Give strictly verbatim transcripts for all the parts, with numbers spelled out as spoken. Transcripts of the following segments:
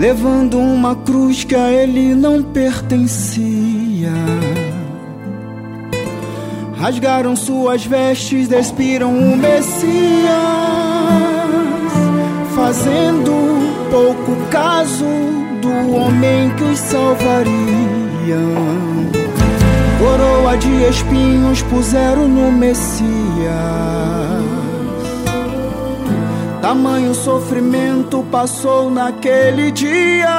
levando uma cruz que a ele não pertencia. Rasgaram suas vestes, despiram o Messias, fazendo pouco caso do homem que os salvaria. Coroa de espinhos puseram no Messias. Tamanho sofrimento passou naquele dia.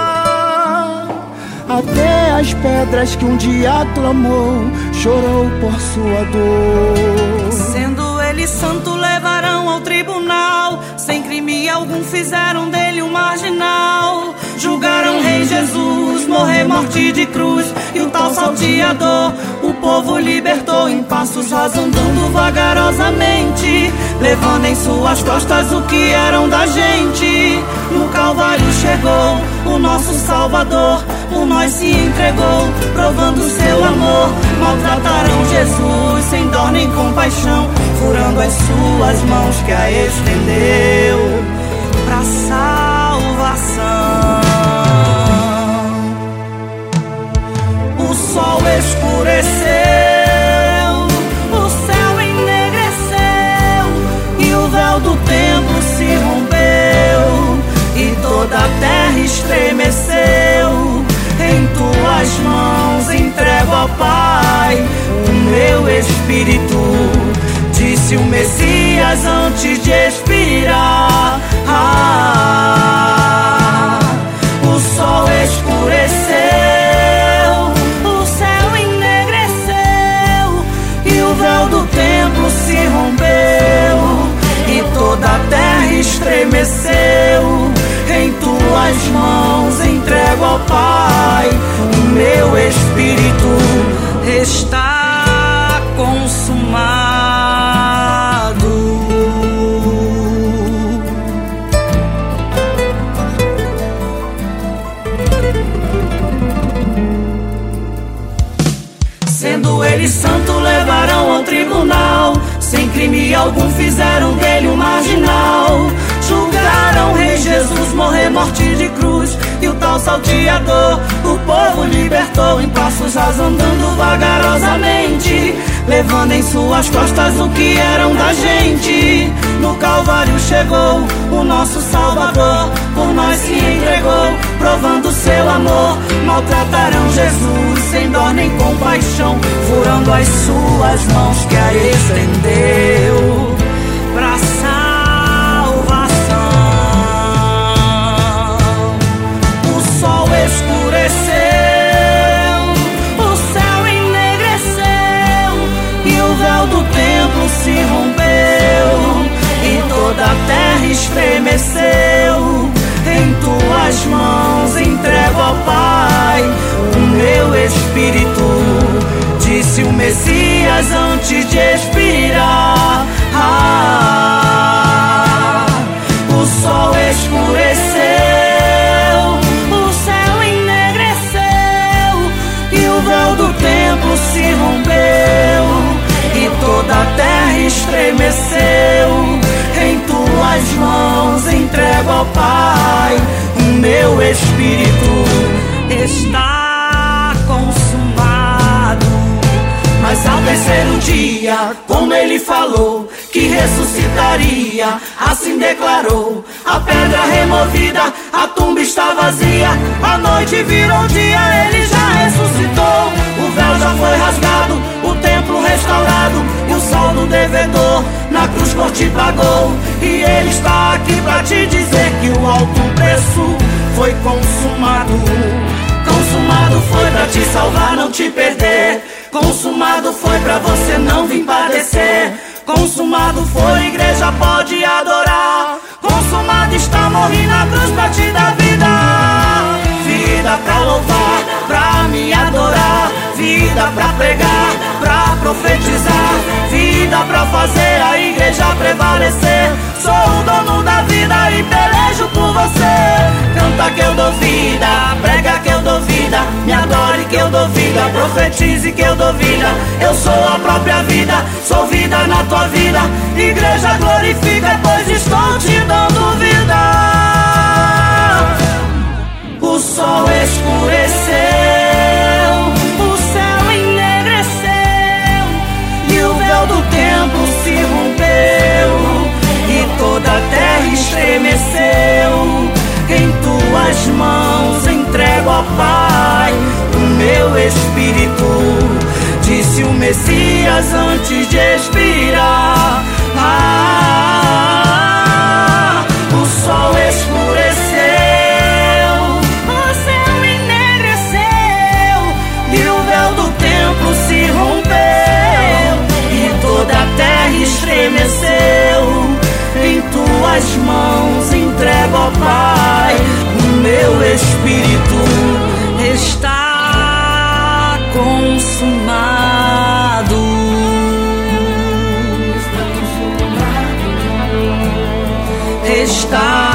Até as pedras que um dia clamou chorou por sua dor. Sendo ele santo, levarão ao tribunal. Sem crime algum fizeram dele um marginal. Julgaram rei Jesus, morrer morte de cruz. E o tal salteador o povo libertou em passos rasos, andando vagarosamente, levando em suas costas o que eram da gente. No Calvário chegou o nosso Salvador, por nós se entregou, provando seu amor. Maltrataram Jesus sem dó nem compaixão, furando as suas mãos que a estendeu pra salvação. O sol escureceu, o céu enegreceu, e o véu do templo se rompeu, e toda a terra estremeceu. Em tuas mãos entrego ao Pai o meu espírito, disse o Messias antes de expirar. Ah, o sol escureceu, o céu enegreceu, e o véu do templo se rompeu, e toda a terra estremeceu. Em tuas mãos entrego ao Pai o meu espírito, está consumado. Sendo ele santo, levarão ao tribunal. Sem crime algum fizeram dele um marginal. Julgaram rei Jesus, morrer morte de cruz. E o tal salteador o povo libertou em passos rasos, andando vagarosamente, levando em suas costas o que eram da gente. No Calvário chegou o nosso Salvador, por nós se entregou, provando seu amor. Maltrataram Jesus sem dó nem compaixão, furando as suas mãos que a estendeu pra salvação. O sol escureceu, o céu enegreceu, e o véu do templo se rompeu, e toda a terra estremeceu. Em tuas mãos entrego ao Pai o meu espírito, disse o Messias antes de expirar. Ah, o sol escureceu, o céu enegreceu, e o véu do templo se rompeu, e toda a terra estremeceu. Em tuas mãos entrego ao Pai o meu espírito, está consumado. Mas ao terceiro dia, como ele falou que ressuscitaria, assim declarou: a pedra removida, a tumba está vazia, a noite virou dia, ele já ressuscitou. O véu já foi rasgado, o templo restaurado, e o saldo devedor na cruz por ti pagou. E ele está aqui pra te dizer que o alto preço foi consumado. Consumado foi pra te salvar, não te perder. Consumado foi pra você não vir padecer. Consumado foi, igreja pode adorar. Consumado está, morri na cruz pra te dar vida. Vida pra louvar, pra me adorar. Vida pra pregar, pra profetizar. Vida pra fazer a igreja prevalecer. Sou o dono da vida e pelejo por você. Canta que eu dou vida, prega que eu dou vida, me adore que eu dou vida, profetize que eu dou vida. Eu sou a própria vida, sou vida na tua vida. Igreja glorifica, pois estou te dando vida. sol escureceu, o céu enegreceu e o véu do templo se rompeu e toda a terra estremeceu. Em tuas mãos entrego, ó Pai, o meu espírito, disse o Messias antes de expirar. Ah, o sol escureceu, o céu enegreceu e o véu do templo se rompeu e toda a terra estremeceu. Em tuas mãos entrego, ó Pai, o meu espírito. Está consumado. Está